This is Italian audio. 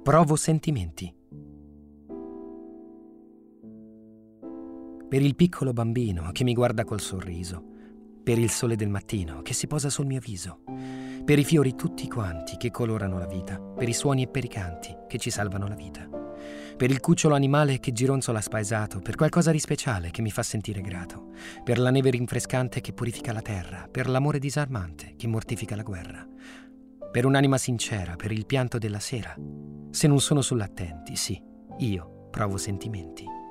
Provo sentimenti. Per il piccolo bambino che mi guarda col sorriso, per il sole del mattino che si posa sul mio viso, per i fiori tutti quanti che colorano la vita, per i suoni e per i canti che ci salvano la vita, per il cucciolo animale che gironzola spaesato, per qualcosa di speciale che mi fa sentire grato, per la neve rinfrescante che purifica la terra, per l'amore disarmante che mortifica la guerra, per un'anima sincera, per il pianto della sera. Se non sono sull'attenti, sì, io provo sentimenti.